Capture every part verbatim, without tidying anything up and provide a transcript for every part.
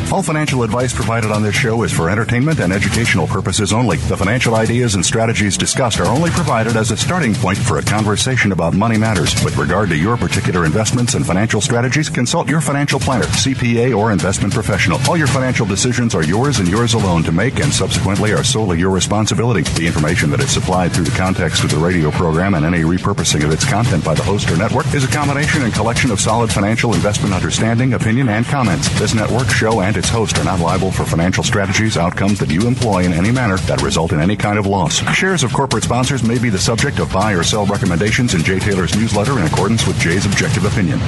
All financial advice provided on this show is for entertainment and educational purposes only. The financial ideas and strategies discussed are only provided as a starting point for a conversation about money matters. With regard to your particular investments and financial strategies, consult your financial planner, C P A, or investment professional. All your financial decisions are yours and yours alone to make, and subsequently are solely your responsibility. The information that is supplied through the context of the radio program and any repurposing of its content by the host or network is a combination and collection of solid financial investment understanding, opinion, and comments. This network, show, and its host are not liable for financial strategies, outcomes that you employ in any manner that result in any kind of loss. Shares of corporate sponsors may be the subject of buy or sell recommendations in Jay Taylor's newsletter in accordance with Jay's objective opinion.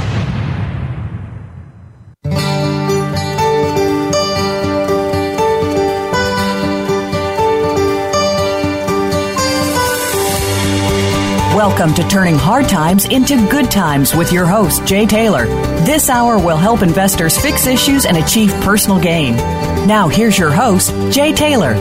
Welcome to Turning Hard Times into Good Times with your host, Jay Taylor. This hour will help investors fix issues and achieve personal gain. Now, here's your host, Jay Taylor.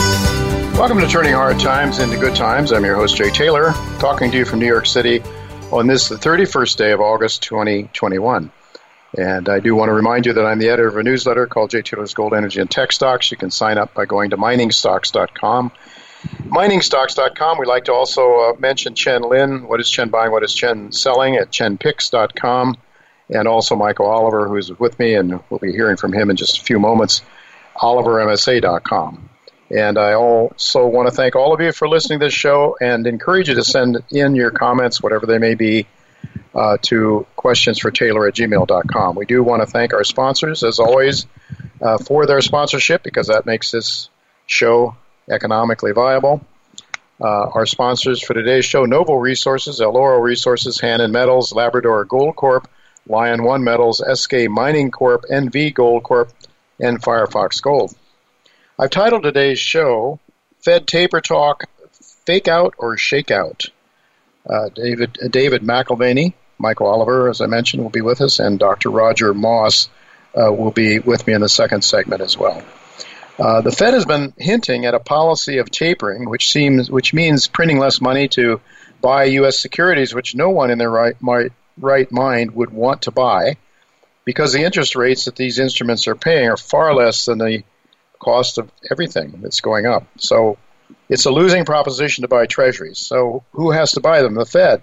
Welcome to Turning Hard Times into Good Times. I'm your host, Jay Taylor, talking to you from New York City on this, the thirty-first day of August, twenty twenty-one. And I do want to remind you that I'm the editor of a newsletter called Jay Taylor's Gold, Energy, and Tech Stocks. You can sign up by going to mining stocks dot com. mining stocks dot com. We like to also uh, mention Chen Lin. What is Chen buying? What is Chen selling? At chen picks dot com. And also Michael Oliver, who is with me, and we'll be hearing from him in just a few moments, oliver m s a dot com. And I also want to thank all of you for listening to this show and encourage you to send in your comments, whatever they may be, uh, to questions for taylor at gmail dot com. We do want to thank our sponsors, as always, uh, for their sponsorship, because that makes this show economically viable. Uh, our sponsors for today's show: Noble Resources, El Oro Resources, Hannon Metals, Labrador Gold Corp, Lion One Metals, S K Mining Corp, N V Gold Corp, and Firefox Gold. I've titled today's show, Fed Taper Talk, Fake Out or Shake Out. Uh, David, uh, David McElvaney, Michael Oliver, as I mentioned, will be with us, and Doctor Roger Moss uh, will be with me in the second segment as well. Uh, the Fed has been hinting at a policy of tapering, which seems, which means printing less money to buy U S securities, which no one in their right, my, right mind would want to buy, because the interest rates that these instruments are paying are far less than the cost of everything that's going up. So it's a losing proposition to buy treasuries. So who has to buy them? The Fed.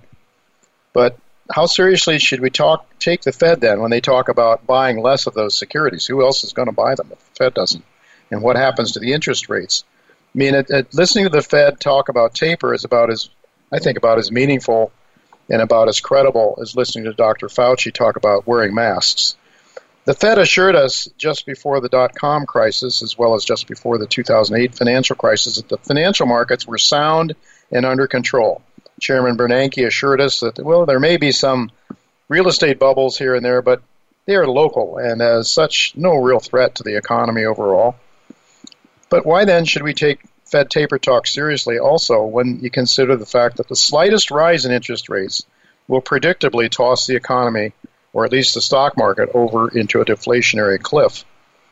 But how seriously should we talk take the Fed then when they talk about buying less of those securities? Who else is going to buy them if the Fed doesn't? And what happens to the interest rates? I mean, it, it, listening to the Fed talk about taper is about as, I think, about as meaningful and about as credible as listening to Doctor Fauci talk about wearing masks. The Fed assured us just before the dot-com crisis, as well as just before the two thousand eight financial crisis, that the financial markets were sound and under control. Chairman Bernanke assured us that, well, there may be some real estate bubbles here and there, but they are local and as such no real threat to the economy overall. But why then should we take Fed taper talk seriously also when you consider the fact that the slightest rise in interest rates will predictably toss the economy, or at least the stock market, over into a deflationary cliff?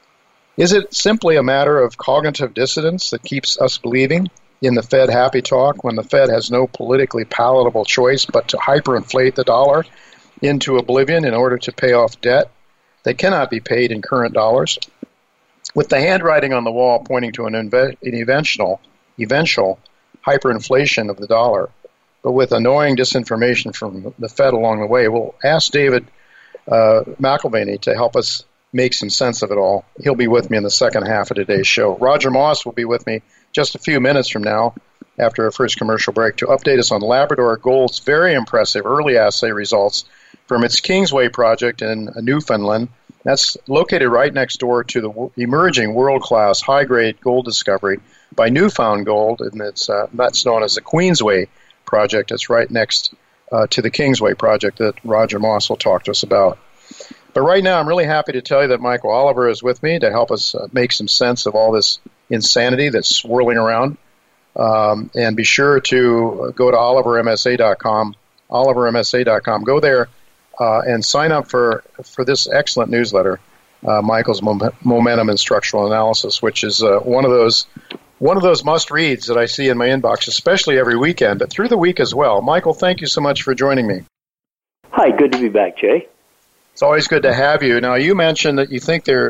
Is it simply a matter of cognitive dissonance that keeps us believing in the Fed happy talk when the Fed has no politically palatable choice but to hyperinflate the dollar into oblivion in order to pay off debt that cannot be paid in current dollars? With the handwriting on the wall pointing to an, inve- an eventual, eventual hyperinflation of the dollar, but with annoying disinformation from the Fed along the way, we'll ask David uh, McElvaney to help us make some sense of it all. He'll be with me in the second half of today's show. Roger Moss will be with me just a few minutes from now after our first commercial break to update us on Labrador Gold's very impressive early assay results from its Kingsway project in Newfoundland. That's located right next door to the emerging world-class high-grade gold discovery by Newfound Gold, and it's uh, that's known as the Queensway project. It's right next uh, to the Kingsway project that Roger Moss will talk to us about. But right now, I'm really happy to tell you that Michael Oliver is with me to help us uh, make some sense of all this insanity that's swirling around. Um, and be sure to go to oliver m s a dot com, oliver m s a dot com. Go there uh, and sign up for, for this excellent newsletter, uh, Michael's Mom- Momentum and Structural Analysis, which is uh, one of those one of those must-reads that I see in my inbox, especially every weekend, but through the week as well. Michael, thank you so much for joining me. Hi, good to be back, Jay. It's always good to have you. Now, you mentioned that you think there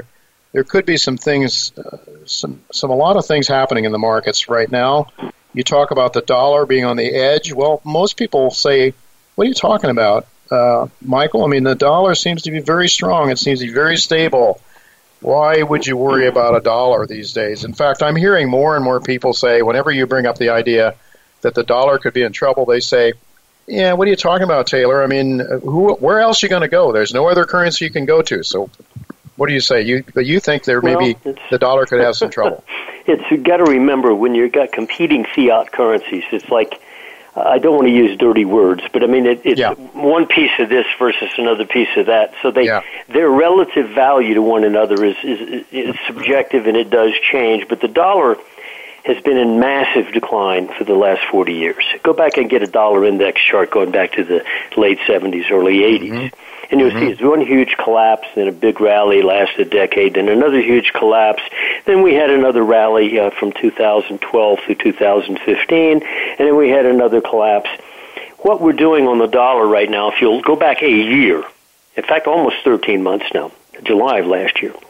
there could be some things, uh, some some a lot of things happening in the markets right now. You talk about the dollar being on the edge. Well, most people say, what are you talking about, uh, Michael? I mean, the dollar seems to be very strong. It seems to be very stable. Why would you worry about a dollar these days? In fact, I'm hearing more and more people say, whenever you bring up the idea that the dollar could be in trouble, they say, yeah, what are you talking about, Taylor? I mean, who, where else are you going to go? There's no other currency you can go to. So what do you say? You you think there well, maybe the dollar could have some trouble? It's you got to remember when you've got competing fiat currencies, it's like, I don't want to use dirty words, but I mean, it, it's yeah. one piece of this versus another piece of that. So they, yeah. their relative value to one another is, is, is subjective, and it does change. But the dollar has been in massive decline for the last forty years. Go back and get a dollar index chart going back to the late seventies, early eighties. Mm-hmm. And you'll mm-hmm. see it's one huge collapse, then a big rally lasted a decade, then another huge collapse. Then we had another rally uh, from two thousand twelve through two thousand fifteen, and then we had another collapse. What we're doing on the dollar right now, if you'll go back a year, in fact, almost thirteen months now, July of last year,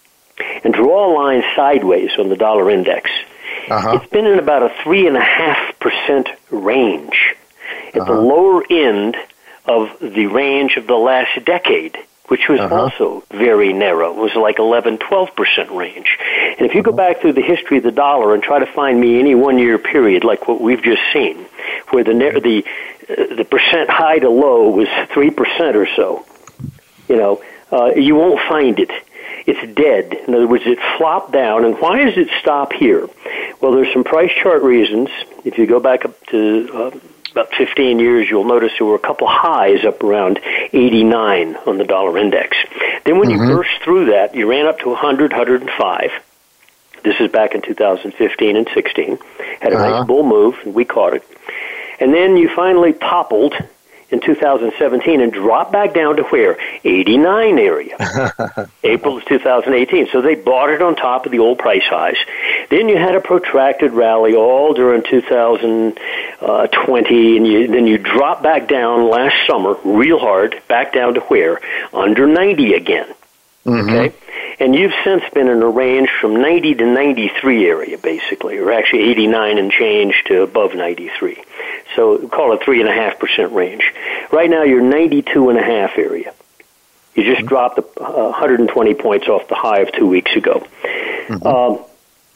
and draw a line sideways on the dollar index, uh-huh. it's been in about a three point five percent range at uh-huh. the lower end of the range of the last decade, which was uh-huh. also very narrow. It was like eleven, twelve percent range. And if you go back through the history of the dollar and try to find me any one-year period like what we've just seen, where the the uh, the percent high to low was three percent or so, you know, uh, you won't find it. It's dead. In other words, it flopped down. And why does it stop here? Well, there's some price chart reasons. If you go back up to uh, about fifteen years, you'll notice there were a couple highs up around eighty-nine on the dollar index. Then when mm-hmm. you burst through that, you ran up to one hundred, one hundred five. This is back in two thousand fifteen and sixteen. Had a uh-huh. nice bull move, and we caught it. And then you finally toppled in two thousand seventeen and dropped back down to where? eighty-nine area. April of two thousand eighteen. So they bought it on top of the old price highs. Then you had a protracted rally all during two thousand twenty, and you, then you dropped back down last summer real hard, back down to where? Under ninety again. Mm-hmm. Okay? And you've since been in a range from ninety to ninety-three area, basically, or actually eighty-nine and change to above ninety-three. So call it three point five percent range. Right now you're ninety-two point five area. You just mm-hmm. dropped uh, one hundred twenty points off the high of two weeks ago. Mm-hmm. Um,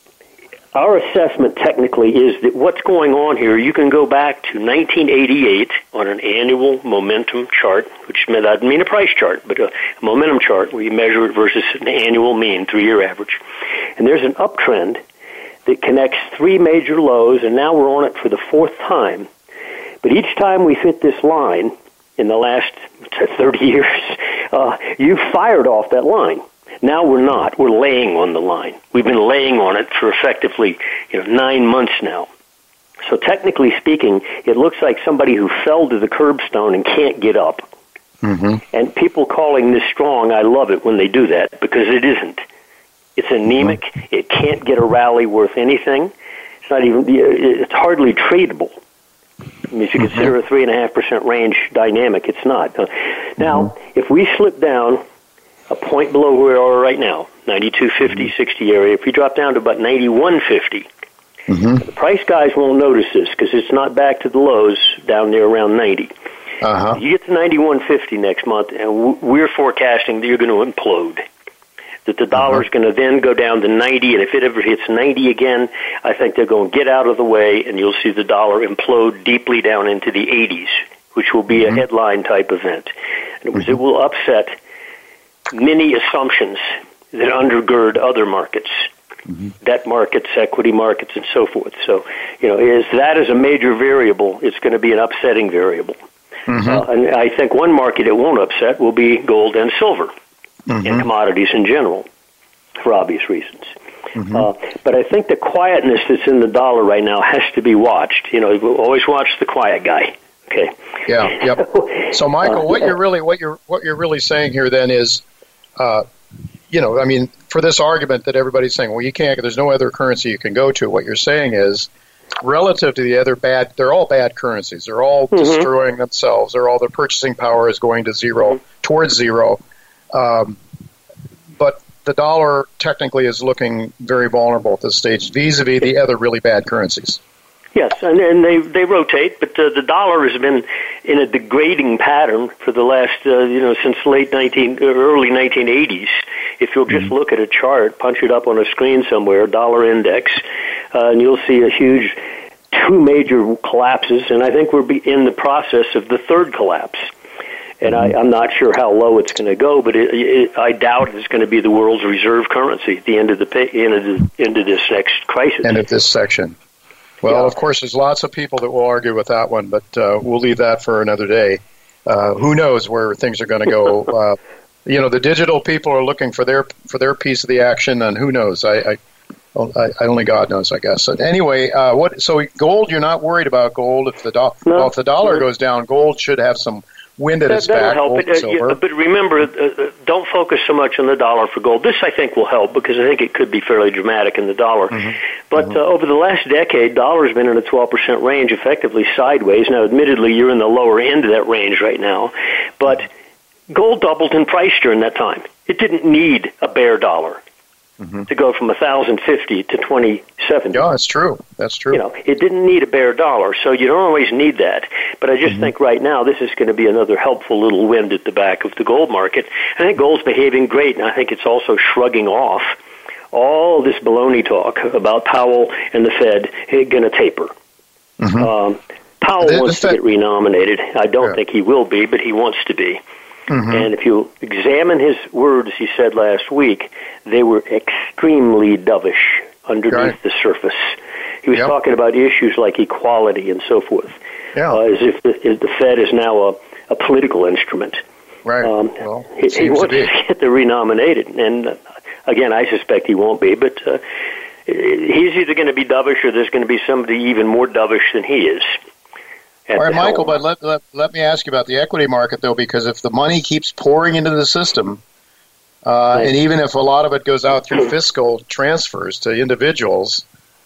our assessment technically is that what's going on here, you can go back to nineteen eighty-eight on an annual momentum chart, which doesn't mean a price chart, but a momentum chart where you measure it versus an annual mean, three-year average. And there's an uptrend that connects three major lows, and now we're on it for the fourth time. But each time we hit this line in the last thirty years, uh, you fired off that line. Now we're not. We're laying on the line. We've been laying on it for effectively, you know, nine months now. So technically speaking, it looks like somebody who fell to the curbstone and can't get up. Mm-hmm. And people calling this strong, I love it when they do that, because it isn't. It's anemic. Mm-hmm. It can't get a rally worth anything. It's not even, it's hardly tradable. I mean, if you mm-hmm. consider a three point five percent range dynamic, it's not. Uh, now, mm-hmm. if we slip down a point below where we are right now, ninety-two fifty, sixty area, if we drop down to about ninety-one fifty, mm-hmm. the price guys won't notice this because it's not back to the lows down there around ninety. Uh-huh. You get to ninety-one fifty next month, and we're forecasting that you're going to implode. That the dollar is uh-huh. going to then go down to ninety, and if it ever hits ninety again, I think they're going to get out of the way, and you'll see the dollar implode deeply down into the eighties, which will be mm-hmm. a headline-type event. And it, was, mm-hmm. it will upset many assumptions that undergird other markets, mm-hmm. debt markets, equity markets, and so forth. So, you know, is that is a major variable, it's going to be an upsetting variable. Mm-hmm. Uh, and I think one market it won't upset will be gold and silver. Mm-hmm. And commodities in general, for obvious reasons. Mm-hmm. Uh, but I think the quietness that's in the dollar right now has to be watched. You know, always watch the quiet guy. Okay. Yeah. Yep. So, Michael, what you're really what you're what you're really saying here then is, uh, you know, I mean, for this argument that everybody's saying, well, you can't. There's no other currency you can go to. What you're saying is, relative to the other bad, they're all bad currencies. They're all mm-hmm. destroying themselves. They're all their purchasing power is going to zero, mm-hmm. towards zero. Um, but the dollar technically is looking very vulnerable at this stage vis-a-vis the other really bad currencies. Yes, and, and they they rotate, but uh, the dollar has been in a degrading pattern for the last, uh, you know, since late nineteen, early nineteen eighties. If you'll just mm-hmm. look at a chart, punch it up on a screen somewhere, dollar index, uh, and you'll see a huge two major collapses, and I think we're in the process of the third collapse. And I, I'm not sure how low it's going to go, but it, it, I doubt it's going to be the world's reserve currency at the end of the end of, the, end of this next crisis. End of this section. Well, yeah. Of course, there's lots of people that will argue with that one, but uh, we'll leave that for another day. Uh, who knows where things are going to go? uh, you know, the digital people are looking for their for their piece of the action, and who knows? I, I, I, I only God knows, I guess. But anyway, uh, what? So gold, you're not worried about gold if the do- no, well, if the dollar no. goes down, gold should have some wind at that, its back. Help. It, uh, yeah, but remember, uh, don't focus so much on the dollar for gold. This, I think, will help because I think it could be fairly dramatic in the dollar. Mm-hmm. But mm-hmm. Uh, over the last decade, dollar's been in a twelve percent range, effectively sideways. Now, admittedly, you're in the lower end of that range right now. But gold doubled in price during that time. It didn't need a bear dollar mm-hmm. to go from one thousand fifty to twenty seventy. Yeah, that's true. That's true. You know, it didn't need a bear dollar, so you don't always need that. But I just mm-hmm. think right now this is going to be another helpful little wind at the back of the gold market. I think gold's behaving great, and I think it's also shrugging off all this baloney talk about Powell and the Fed going to taper. Mm-hmm. Um, Powell the, wants the Fed- to get renominated. I don't yeah. think he will be, but he wants to be. Mm-hmm. And if you examine his words he said last week, they were extremely dovish underneath right. the surface. He was yep. talking about issues like equality and so forth, yeah. uh, as if the, as the Fed is now a, a political instrument. Right. Um, well, he, he wants to, to get the renominated, and uh, again, I suspect he won't be, but uh, he's either going to be dovish or there's going to be somebody even more dovish than he is. All right, Michael, but let, let let me ask you about the equity market, though, because if the money keeps pouring into the system, uh, right. and even if a lot of it goes out through fiscal transfers to individuals,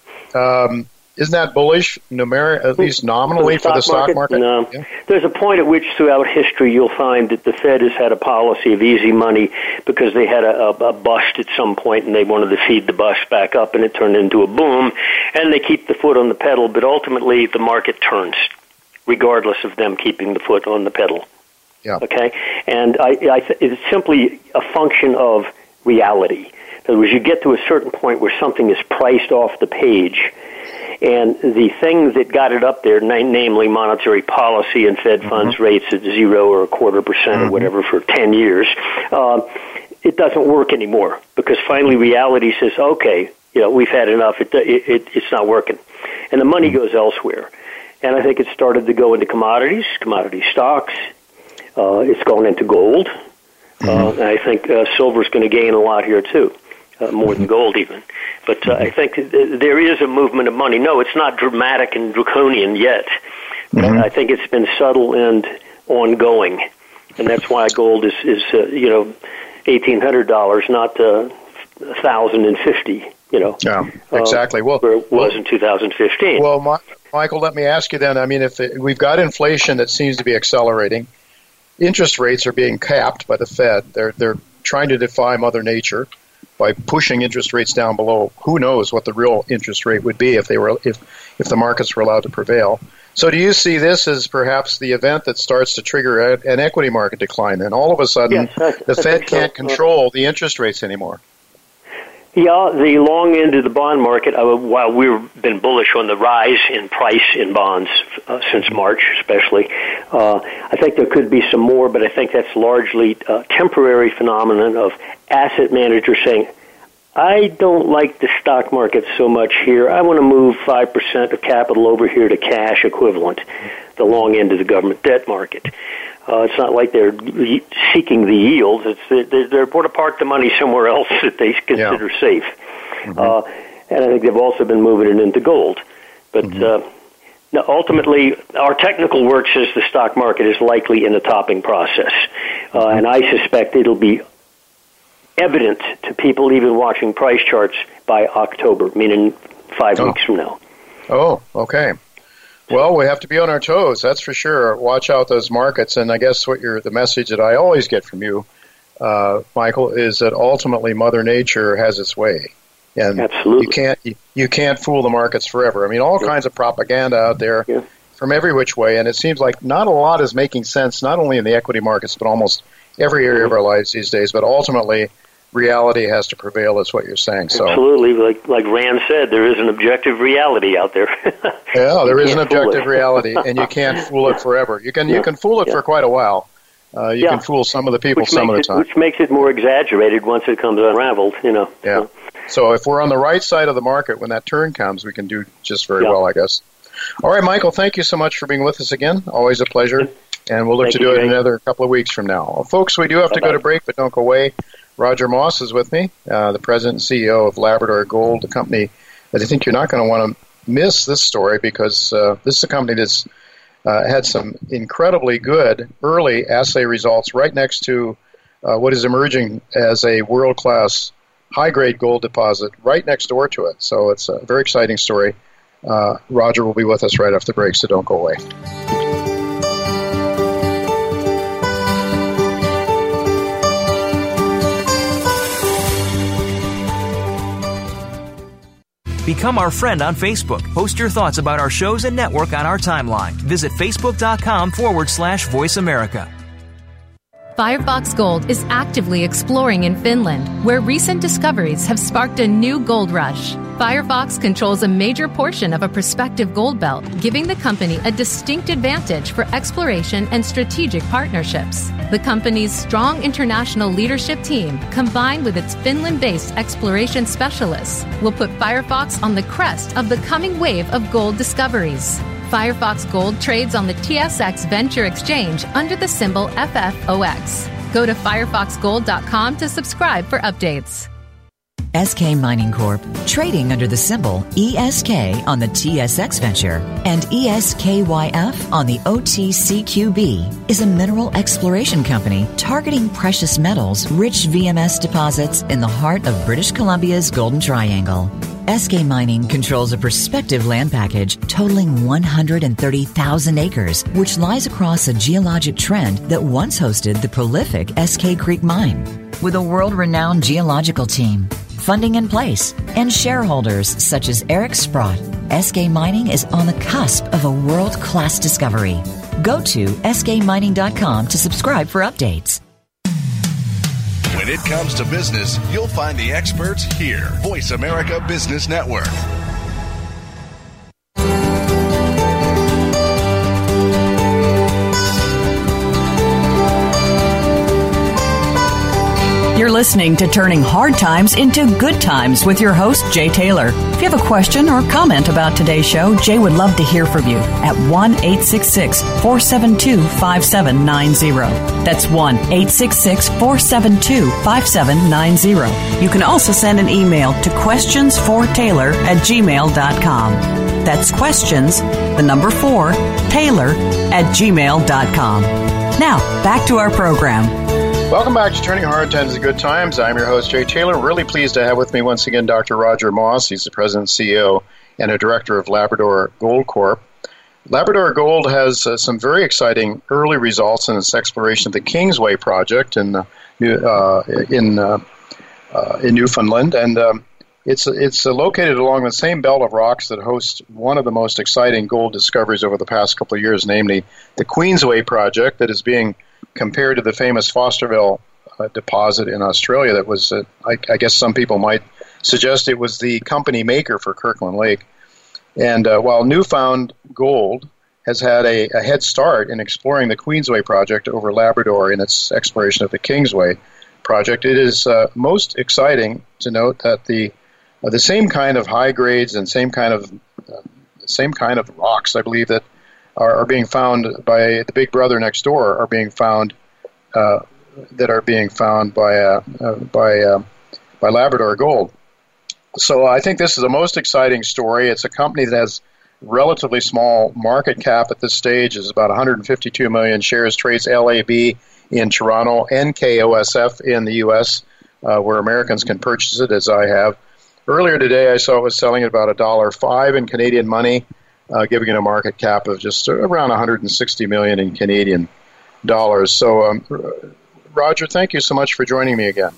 um, isn't that bullish, numer- at least nominally, for the stock market? No. Yeah. There's a point at which throughout history you'll find that the Fed has had a policy of easy money because they had a, a, a bust at some point and they wanted to feed the bust back up and it turned into a boom, and they keep the foot on the pedal, but ultimately the market turns, regardless of them keeping the foot on the pedal. Yeah. Okay? And I, I th- it's simply a function of reality. In other words, you get to a certain point where something is priced off the page, and the thing that got it up there, na- namely monetary policy and Fed mm-hmm. funds rates at zero or a quarter percent mm-hmm. or whatever for ten years, uh, it doesn't work anymore because finally reality says, okay, you know, we've had enough. It, it, it, it's not working. And the money mm-hmm. goes elsewhere. And I think it started to go into commodities, commodity stocks. Uh, it's going into gold. Mm-hmm. Uh, and I think uh, silver's going to gain a lot here, too, uh, more mm-hmm. than gold even. But uh, I think th- there is a movement of money. No, it's not dramatic and draconian yet. But mm-hmm. I think it's been subtle and ongoing. And that's why gold is, is uh, you know, eighteen hundred dollars, not uh, one thousand fifty dollars. You know, yeah, exactly. Uh, well, where it was well, in two thousand fifteen. Well, my, Michael, let me ask you then. I mean, if it, we've got inflation that seems to be accelerating, interest rates are being capped by the Fed. They're they're trying to defy Mother Nature by pushing interest rates down below. Who knows what the real interest rate would be if they were if if the markets were allowed to prevail. So, do you see this as perhaps the event that starts to trigger a, an equity market decline? And all of a sudden, yes, I, the I Fed can't so. control the interest rates anymore. Yeah, the long end of the bond market, uh, while we've been bullish on the rise in price in bonds uh, since March especially, uh, I think there could be some more, but I think that's largely a temporary phenomenon of asset managers saying, I don't like the stock market so much here. I want to move five percent of capital over here to cash equivalent, the long end of the government debt market. Uh, it's not like they're seeking the yields. It's they're, they're going to park the money somewhere else that they consider yeah. safe. Mm-hmm. Uh, and I think they've also been moving it into gold. But mm-hmm. uh, now ultimately, our technical work says the stock market is likely in a topping process. Uh, and I suspect it'll be evident to people even watching price charts by October, meaning five oh. weeks from now. Oh, okay. Well, we have to be on our toes, that's for sure. Watch out those markets, and I guess what you're the message that I always get from you, uh, Michael, is that ultimately Mother Nature has its way. And Absolutely. you can't you, you can't fool the markets forever. I mean, all yeah. kinds of propaganda out there yeah. from every which way, and it seems like not a lot is making sense, not only in the equity markets, but almost every area mm-hmm. of our lives these days. But ultimately, reality has to prevail, is what you're saying. So absolutely, like like Rand said, there is an objective reality out there. yeah, there is an objective reality, and you can't fool it forever. You can yeah. you can fool it yeah. for quite a while. Uh, you yeah. can fool some of the people which some of the it, time. Which makes it more exaggerated once it comes unraveled, you know. Yeah. So if we're on the right side of the market when that turn comes, we can do just very yeah. well, I guess. All right, Michael, thank you so much for being with us again. Always a pleasure. And we'll look thank to do you, it Jay. another couple of weeks from now. Well, folks, we do have Bye-bye. to go to break, but don't go away. Roger Moss is with me, uh, the president and C E O of Labrador Gold, a company that I think you're not going to want to miss this story because uh, this is a company that's uh, had some incredibly good early assay results right next to uh, what is emerging as a world-class high-grade gold deposit right next door to it. So it's a very exciting story. Uh, Roger will be with us right after the break, so don't go away. Become our friend on Facebook. Post your thoughts about our shows and network on our timeline. Visit facebook.com forward slash Voice America. Firefox Gold is actively exploring in Finland, where recent discoveries have sparked a new gold rush. Firefox controls a major portion of a prospective gold belt, giving the company a distinct advantage for exploration and strategic partnerships. The company's strong international leadership team, combined with its Finland-based exploration specialists, will put Firefox on the crest of the coming wave of gold discoveries. Firefox Gold trades on the T S X Venture Exchange under the symbol F F O X. Go to firefox gold dot com to subscribe for updates. S K Mining Corp, trading under the symbol E S K on the T S X Venture and E S K Y F on the O T C Q B, is a mineral exploration company targeting precious metals rich V M S deposits in the heart of British Columbia's Golden Triangle. S K Mining controls a prospective land package totaling one hundred thirty thousand acres, which lies across a geologic trend that once hosted the prolific S K Creek Mine. With a world-renowned geological team, funding in place, and shareholders such as Eric Sprott, S K Mining is on the cusp of a world-class discovery. Go to S K mining dot com to subscribe for updates. When it comes to business, you'll find the experts here. Voice America Business Network. You're listening to Turning Hard Times into Good Times with your host, Jay Taylor. If you have a question or comment about today's show, Jay would love to hear from you at one eight six six, four seven two, five seven nine zero. That's one eight six six, four seven two, five seven nine zero. You can also send an email to questions for taylor at gmail dot com. That's questions, the number four, Taylor at gmail dot com. Now, back to our program. Welcome back to Turning Hard Times to Good Times. I'm your host, Jay Taylor. Really pleased to have with me once again Doctor Roger Moss. He's the president and C E O and a director of Labrador Gold Corp. Labrador Gold has uh, some very exciting early results in its exploration of the Kingsway project in uh, uh, in uh, uh, in Newfoundland, and um, it's it's uh, located along the same belt of rocks that hosts one of the most exciting gold discoveries over the past couple of years, namely the Queensway project that is being compared to the famous Fosterville uh, deposit in Australia that was, uh, I, I guess some people might suggest it was the company maker for Kirkland Lake. And uh, while Newfound Gold has had a, a head start in exploring the Queensway project over Labrador in its exploration of the Kingsway project, it is uh, most exciting to note that the uh, the same kind of high grades and same kind of uh, same kind of rocks, I believe, that Are, are being found by the big brother next door are being found uh, that are being found by uh, uh, by uh, by Labrador Gold. So I think this is the most exciting story. It's a company that has relatively small market cap at this stage. It's about one hundred fifty-two million shares. Trades L A B in Toronto, N K O S F in the U S, uh, where Americans can purchase it, as I have. Earlier today, I saw it was selling at about a dollar five in Canadian money. Uh, giving it a market cap of just around one hundred sixty million in Canadian dollars. So um, Roger, thank you so much for joining me again.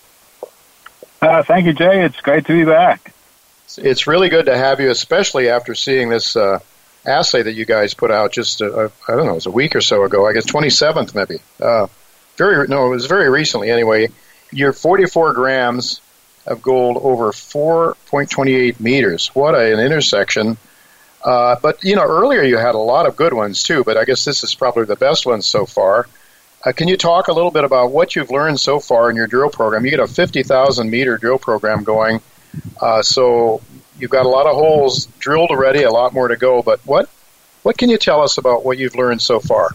Uh, thank you, Jay. It's great to be back. It's really good to have you, especially after seeing this uh, assay that you guys put out just, uh, I don't know, it was a week or so ago, I guess twenty-seventh maybe. Uh, very No, it was very recently anyway. You're forty-four grams of gold over four point two eight meters. What an intersection. Uh, but, you know, earlier you had a lot of good ones too, but I guess this is probably the best one so far. Uh, can you talk a little bit about what you've learned so far in your drill program? You get a fifty thousand meter drill program going. Uh, so you've got a lot of holes drilled already, a lot more to go. But what what can you tell us about what you've learned so far?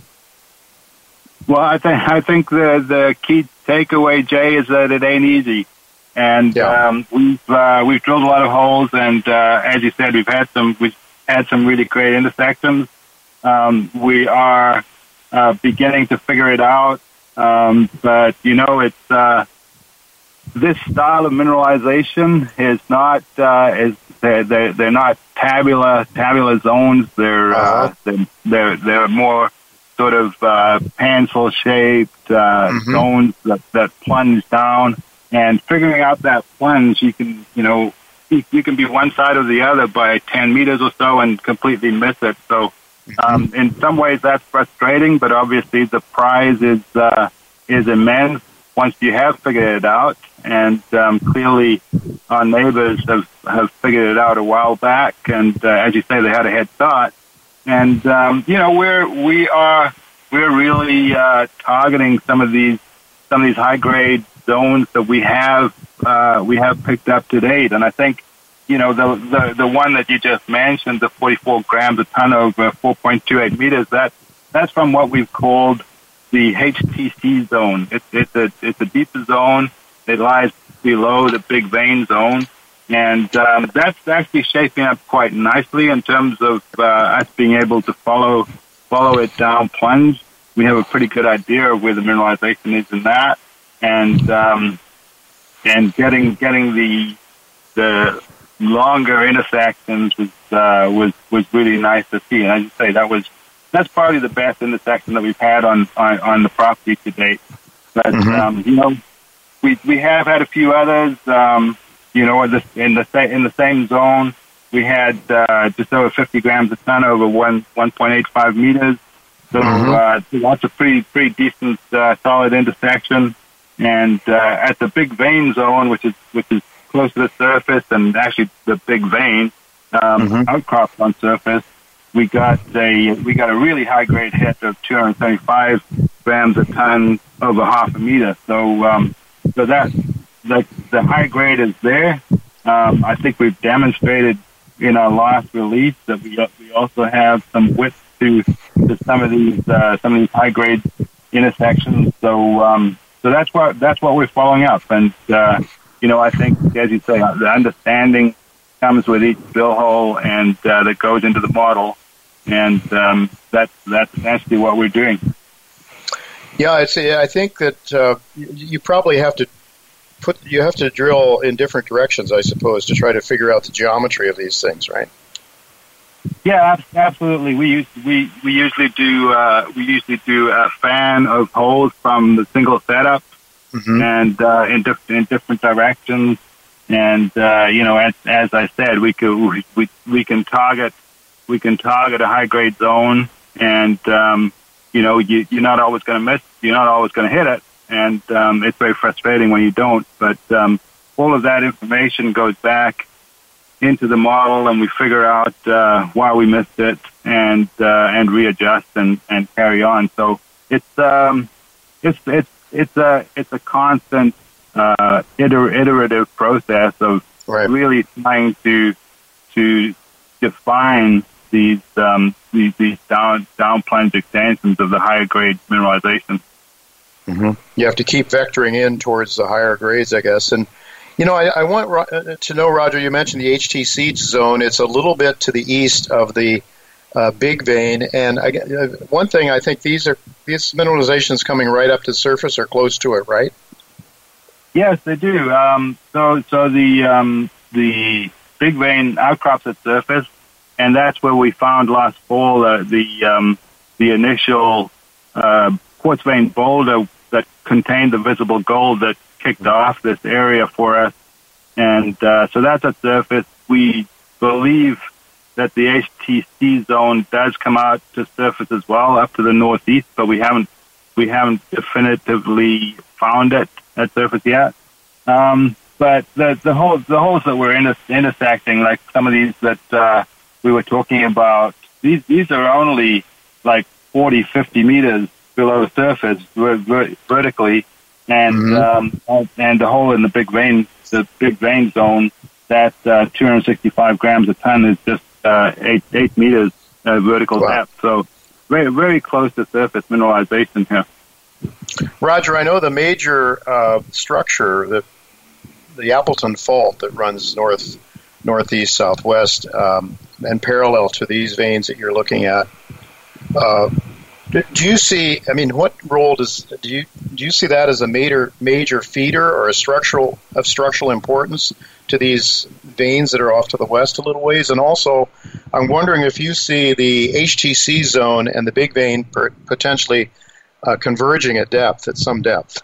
Well, I think I think the the key takeaway, Jay, is that it ain't easy, and yeah. um, we've uh, we've drilled a lot of holes, and uh, as you said, we've had some we've had some really great intersections. Um, we are uh, beginning to figure it out, um, but you know, it's. Uh, This style of mineralization is not uh, is they're, they're they're not tabular tabular zones. They're uh, they're, they're they're more sort of uh, pencil shaped uh, mm-hmm. zones that, that plunge down. And figuring out that plunge, you can you know you, you can be one side or the other by ten meters or so and completely miss it. So um, mm-hmm. in some ways that's frustrating, but obviously the prize is uh, is immense once you have figured it out. And um, clearly our neighbors have, have figured it out a while back. And uh, as you say, they had a head start. And, um, you know, we're, we are, we're really uh, targeting some of these, some of these high grade zones that we have, uh, we have picked up to date. And I think, you know, the, the, the one that you just mentioned, the forty-four grams a ton over four point two eight meters, that, that's from what we've called the H T C zone. It's, it's a, it's a deeper zone. It lies below the big vein zone, and um, that's actually shaping up quite nicely in terms of uh, us being able to follow follow it down plunge. We have a pretty good idea of where the mineralization is in that, and um, and getting getting the the longer intersections was uh, was was really nice to see. And as you say, that was that's probably the best intersection that we've had on on, on the property to date. But mm-hmm. um, you know. We we have had a few others, um, you know, in the in the, in the same zone. We had uh, just over fifty grams a ton over one one point eight five meters. So mm-hmm. uh, that's a pretty pretty decent uh, solid intersection. And uh, at the big vein zone, which is which is close to the surface, and actually the big vein um, mm-hmm. outcrops on surface, we got a we got a really high grade hit of two hundred seventy-five grams a ton over half a meter. So um, So that the, the high grade is there. Um, I think we've demonstrated in our last release that we we also have some width to to some of these uh, some of these high grade intersections. So um, so that's what that's what we're following up. And uh, you know, I think, as you say, the understanding comes with each drill hole, and uh, that goes into the model, and um, that's that's essentially what we're doing. Yeah, it's, I think that uh, you probably have to put you have to drill in different directions, I suppose, to try to figure out the geometry of these things, right? Yeah, absolutely. We use, we we usually do uh, we usually do a fan of holes from the single setup, mm-hmm. and uh, in different in different directions. And uh, you know, as as I said, we could we we can target we can target a high grade zone, and um, you know, you, you're not always going to miss, you're not always going to hit it, and um, it's very frustrating when you don't. But um, all of that information goes back into the model, and we figure out uh, why we missed it, and uh, and readjust and, and carry on. So it's um, it's it's it's a it's a constant uh, iter- iterative process of right. really trying to to define these um, these, these down down plunge extensions of the higher grade mineralization. Mm-hmm. You have to keep vectoring in towards the higher grades, I guess. And you know, I, I want to know, Roger, you mentioned the H T C zone. It's a little bit to the east of the uh, big vein. And I, uh, one thing, I think these are these mineralizations coming right up to the surface or close to it, right? Yes, they do. Um, so, so the um, the big vein outcrops at surface, and that's where we found last fall uh, the um, the initial uh, quartz vein boulder that contained the visible gold that kicked off this area for us. And uh, so that's at surface. We believe that the H T C zone does come out to surface as well, up to the northeast, but we haven't we haven't definitively found it at surface yet. Um, but the the holes the holes that we're inter- intersecting, like some of these that uh, we were talking about, these these are only like forty, fifty meters below the surface ver- ver- vertically, and mm-hmm. um, and the hole in the big vein, the big vein zone, that uh, two hundred sixty-five grams a ton is just uh, eight eight meters uh, vertical wow. depth. So very very close to surface mineralization here. Roger, I know the major uh, structure, the the Appleton Fault that runs north northeast southwest um, and parallel to these veins that you're looking at. Uh, do you see? I mean, what role does do you do you see that as a major major feeder or a structural of structural importance to these veins that are off to the west a little ways? And also, I'm wondering if you see the H T C zone and the big vein per, potentially uh, converging at depth, at some depth.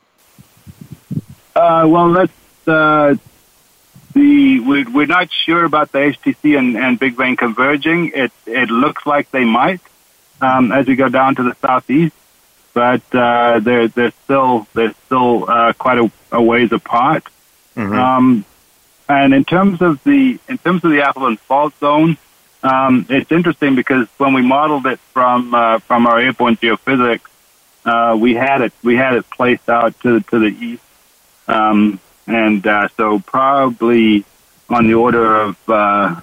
Uh, well, that's uh, the we're, we're not sure about the H T C and, and big vein converging. It it looks like they might. Um, as we go down to the southeast, but uh, they're they're still they're still uh, quite a, a ways apart. Mm-hmm. Um, and in terms of the in terms of the Appleton Fault Zone, um, it's interesting because when we modeled it from uh, from our airborne geophysics, uh, we had it we had it placed out to to the east, um, and uh, so probably on the order of uh,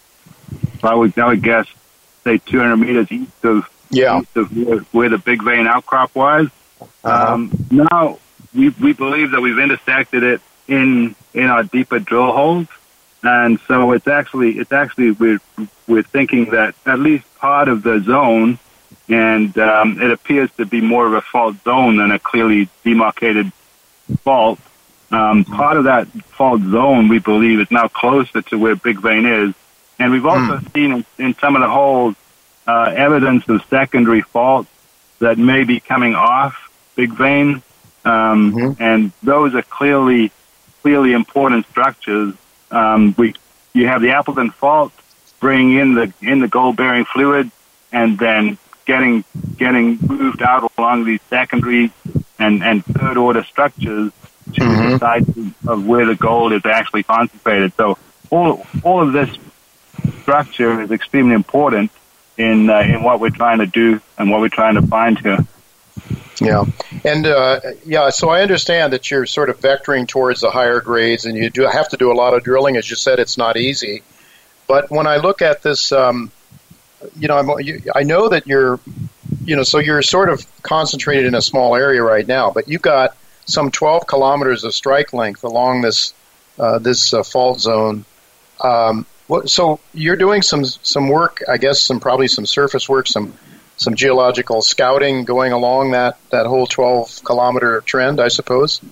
I would I would guess. say two hundred meters east of, yeah. east of where, where the big vein outcrop was. Uh-huh. Um, now, we we believe that we've intersected it in in our deeper drill holes, and so it's actually it's actually we're we're thinking that at least part of the zone, and um, it appears to be more of a fault zone than a clearly demarcated fault. Um, part of that fault zone, we believe, is now closer to where big vein is. And we've also mm. seen in, in some of the holes uh, evidence of secondary faults that may be coming off big vein, um, mm-hmm. and those are clearly clearly important structures. Um, we you have the Appleton Fault bringing in the in the gold bearing fluid, and then getting getting moved out along these secondary and, and third order structures to mm-hmm. the site of where the gold is actually concentrated. So all all of this structure is extremely important in uh, in what we're trying to do and what we're trying to find here. Yeah, and uh, yeah, so I understand that you're sort of vectoring towards the higher grades, and you do have to do a lot of drilling. As you said, it's not easy. But when I look at this, um, you know, I'm, you, I know that you're, you know, so you're sort of concentrated in a small area right now, but you've got some twelve kilometers of strike length along this uh, this uh, fault zone. Um, So you're doing some some work, I guess, some probably some surface work, some some geological scouting going along that, that whole twelve kilometer trend, I suppose.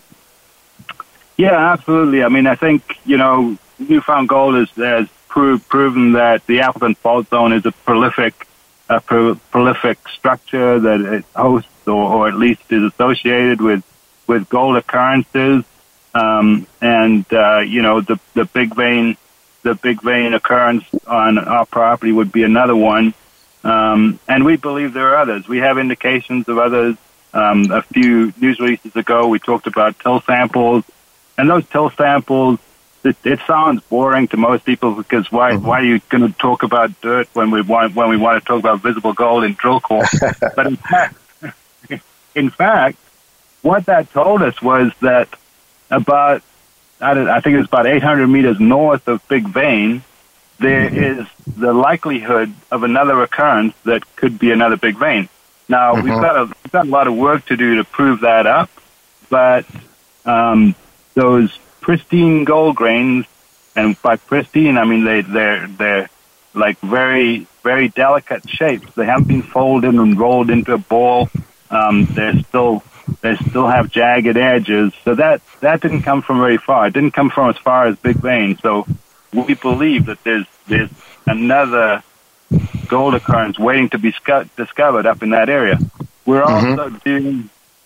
Yeah, absolutely. I mean, I think you know, Newfound Gold has, has proved, proven that the Appleton Fault Zone is a prolific, a pro, prolific structure that it hosts, or, or at least is associated with with gold occurrences, um, and uh, you know, the the big vein. The big vein occurrence on our property would be another one. Um, and we believe there are others. We have indications of others. Um, a few news releases ago, we talked about till samples. And those till samples, it, it sounds boring to most people because why, mm-hmm. why are you going to talk about dirt when we want, when we want to talk about visible gold in drill core? But in fact, in fact, what that told us was that about I think it's about eight hundred meters north of Big Vein, there mm-hmm. is the likelihood of another occurrence that could be another Big Vein. Now, mm-hmm. we've got a, we've got a lot of work to do to prove that up, but um, those pristine gold grains, and by pristine, I mean they, they're, they're like very, very delicate shapes. They haven't been folded and rolled into a ball. Um, they're still... They still have jagged edges, so that that didn't come from very far. It didn't come from as far as Big Vein. So we believe that there's there's another gold occurrence waiting to be sc- discovered up in that area. We're mm-hmm. also doing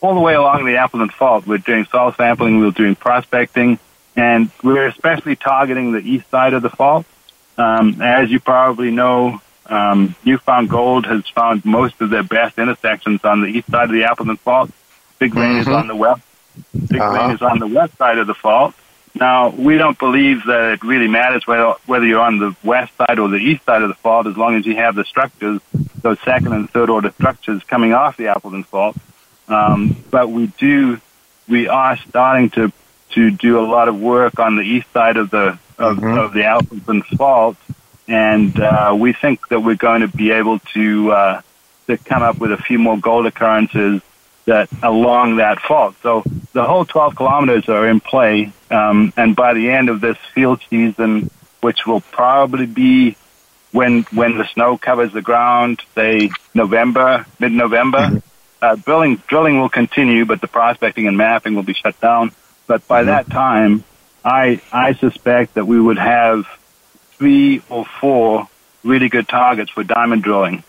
all the way along the Appleton Fault. We're doing soil sampling, we're doing prospecting, and we're especially targeting the east side of the fault. Um, as you probably know, um, Newfound Gold has found most of their best intersections on the east side of the Appleton Fault. Big Vein mm-hmm. is on the west. Big uh-huh. Vein is on the west side of the fault. Now, we don't believe that it really matters whether, whether you're on the west side or the east side of the fault, as long as you have the structures, those second and third order structures coming off the Appleton Fault. Um, but we do, we are starting to, to do a lot of work on the east side of the, of, mm-hmm. of the Appleton Fault. And, uh, we think that we're going to be able to, uh, to come up with a few more gold occurrences that along that fault. So the whole twelve kilometers are in play. Um, and by the end of this field season, which will probably be when, when the snow covers the ground, say November, mid-November, mm-hmm. uh, drilling, drilling will continue, but the prospecting and mapping will be shut down. But by mm-hmm. that time, I, I suspect that we would have three or four really good targets for diamond drilling.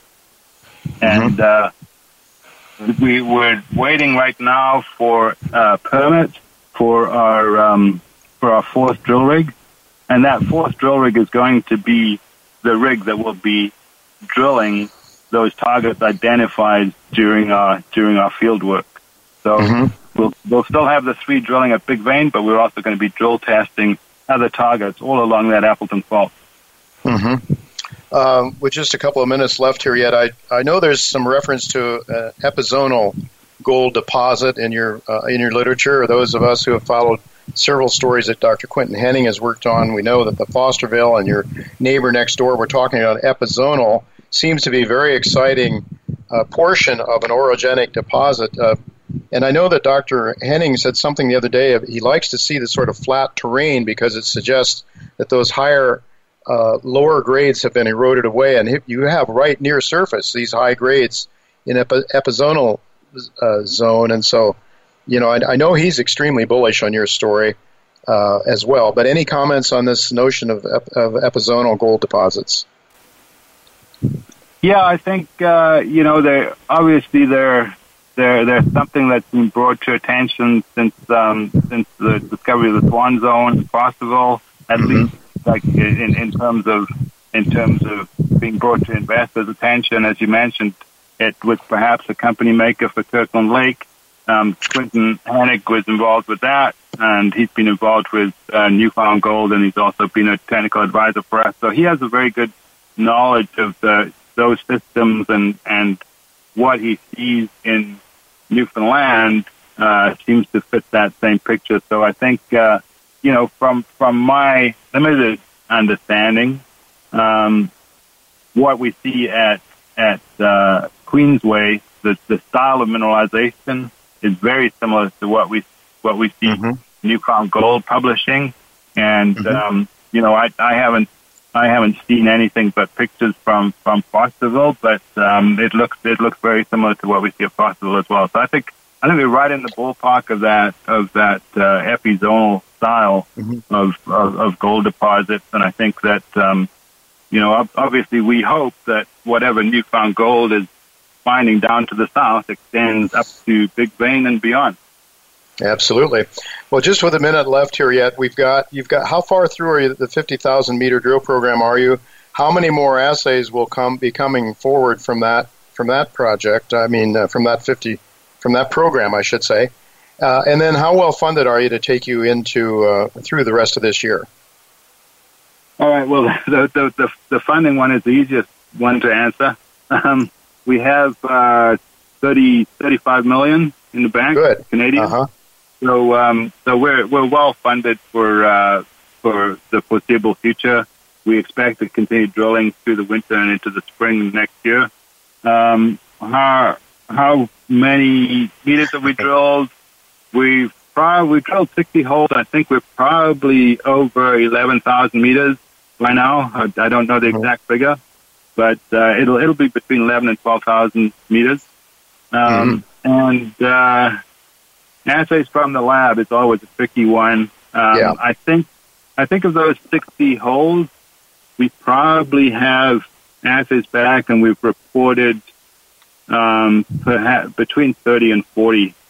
And, mm-hmm. uh, we, we're waiting right now for, uh, permits for our, um, for our fourth drill rig. And that fourth drill rig is going to be the rig that will be drilling those targets identified during our, during our field work. So mm-hmm. we'll, we'll still have the three drilling at Big Vein, but we're also going to be drill testing other targets all along that Appleton Fault. Mm-hmm. Um, with just a couple of minutes left here yet, I, I know there's some reference to uh, epizonal gold deposit in your uh, in your literature. Or those of us who have followed several stories that Doctor Quentin Henning has worked on, we know that the Fosterville and your neighbor next door, we're talking about epizonal, seems to be a very exciting uh, portion of an orogenic deposit. Uh, and I know that Doctor Henning said something the other day. He likes to see the sort of flat terrain because it suggests that those higher Uh, lower grades have been eroded away, and you have right near surface these high grades in epi- epizonal uh, zone. And so, you know, I, I know he's extremely bullish on your story uh, as well. But any comments on this notion of, ep- of epizonal gold deposits? Yeah, I think uh, you know, they're obviously they're they're they're something that's been brought to attention since um, since the discovery of the Swan Zone in Fosterville, at mm-hmm. least. Like in, in terms of in terms of being brought to investors' attention, as you mentioned, it was perhaps a company maker for Kirkland Lake. Um, Quentin Henning was involved with that, and he's been involved with uh, Newfound Gold, and he's also been a technical advisor for us. So he has a very good knowledge of the, those systems, and and what he sees in Newfoundland uh, seems to fit that same picture. So I think. Uh, You know, from from my limited understanding, um, what we see at at uh, Queensway, the the style of mineralization is very similar to what we what we see mm-hmm. Newfound Gold publishing, and mm-hmm. um, you know, I I haven't I haven't seen anything but pictures from from Fosterville, but um, it looks it looks very similar to what we see at Fosterville as well. So I think I think we're right in the ballpark of that of that uh, epizonal style mm-hmm. of, of of gold deposits, and I think that um, you know obviously we hope that whatever Newfound Gold is finding down to the south extends up to Big Vein and beyond. Absolutely. Well, just with a minute left here yet, we've got you've got how far through are you the fifty thousand meter drill program are you? How many more assays will come be coming forward from that from that project? I mean, uh, from that fifty from that program, I should say. Uh, and then how well funded are you to take you into uh, through the rest of this year? All right. Well, the the, the, the funding one is the easiest one to answer. Um, we have uh, thirty, thirty-five million in the bank, Good. Canadian. Uh-huh. So um, so we're we're well funded for uh, for the foreseeable future. We expect to continue drilling through the winter and into the spring next year. Um, how how many meters have we drilled? We've probably we drilled sixty holes. I think we're probably over eleven thousand meters by now. I, I don't know the exact figure, but uh, it'll it'll be between eleven and twelve thousand meters. Um, mm-hmm. And uh, assays from the lab is always a tricky one. Um, yeah. I think I think of those sixty holes, we probably have assays back, and we've reported um, perhaps between thirty and forty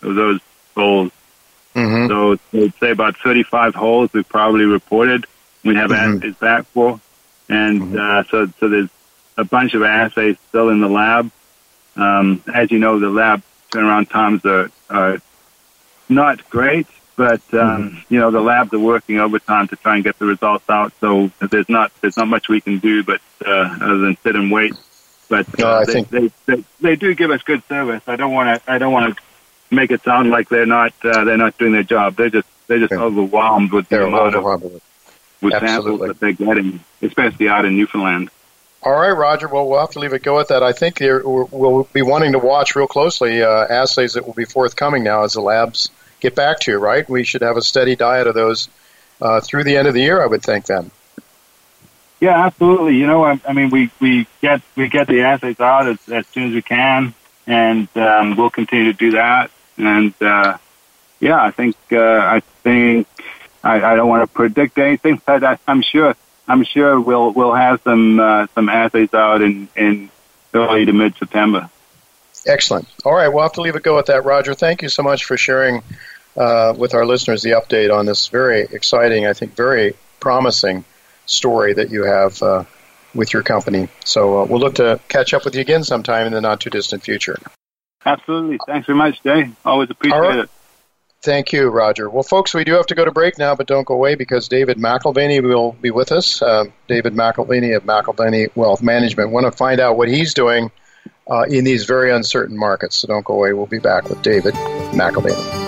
of those holes. Mm-hmm. So I'd say about thirty-five holes we've probably reported we have mm-hmm. assays back for. And mm-hmm. uh, so, so there's a bunch of assays still in the lab. Um, as you know, the lab turnaround times are, are not great, but um, mm-hmm. you know the labs are working overtime to try and get the results out. So there's not there's not much we can do, but uh, other than sit and wait. But uh, no, I they, think they, they they do give us good service. I don't want to I don't want to make it sound like they're not uh, they're not doing their job. They're just they're just okay. overwhelmed with they're the amount of with samples Absolutely. that they're getting, especially out in Newfoundland. All right, Roger. Well, we'll have to leave it go at that. I think we'll be wanting to watch real closely uh, assays that will be forthcoming now as the labs get back to you, right? We should have a steady diet of those uh, through the end of the year, I would think, then. Yeah, absolutely. You know, I, I mean, we, we get we get the assays out as, as soon as we can, and um, we'll continue to do that. And uh, yeah, I think uh, I think I, I don't want to predict anything, but I, I'm sure I'm sure we'll we'll have some uh, some assays out in, in early to mid September. Excellent. All right, we'll have to leave it go at that, Roger. Thank you so much for sharing uh, with our listeners the update on this very exciting, I think, very promising story that you have uh, with your company. So uh, we'll look to catch up with you again sometime in the not-too-distant future. Absolutely. Thanks very much, Jay. Always appreciate right. it. Thank you, Roger. Well, folks, we do have to go to break now, but don't go away because David McElvaney will be with us. Uh, David McElvaney of McElvaney Wealth Management. Want to find out what he's doing uh, in these very uncertain markets. So don't go away. We'll be back with David McElvaney.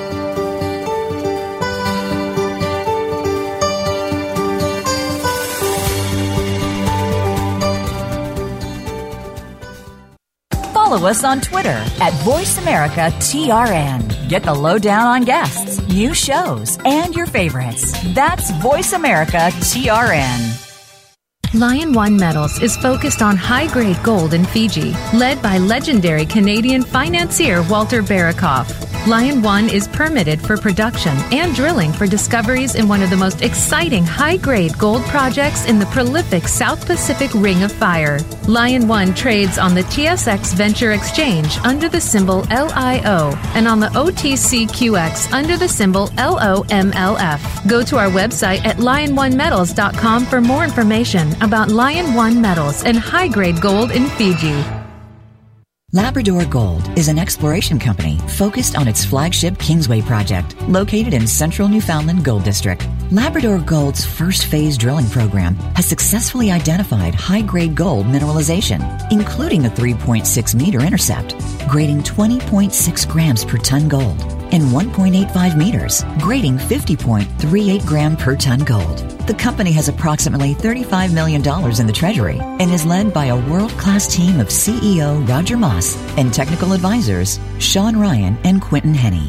Follow us on Twitter at Voice America T R N. Get the lowdown on guests, new shows, and your favorites. That's Voice America T R N. Lion One Metals is focused on high-grade gold in Fiji, led by legendary Canadian financier Walter Barakoff. Lion One is permitted for production and drilling for discoveries in one of the most exciting high-grade gold projects in the prolific South Pacific Ring of Fire. Lion One trades on the T S X Venture Exchange under the symbol L I O and on the O T C Q X under the symbol L O M L F. Go to our website at lion one metals dot com for more information about Lion One Metals and high-grade gold in Fiji. Labrador Gold is an exploration company focused on its flagship Kingsway project, located in central Newfoundland Gold District. Labrador Gold's first phase drilling program has successfully identified high-grade gold mineralization, including a three point six meter intercept, grading twenty point six grams per ton gold, and one point eight five meters, grading fifty point three eight gram per ton gold. The company has approximately thirty-five million dollars in the treasury and is led by a world-class team of C E O Roger Moss and technical advisors Sean Ryan and Quentin Henney.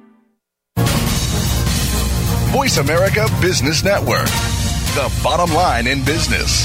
Voice America Business Network, the bottom line in business.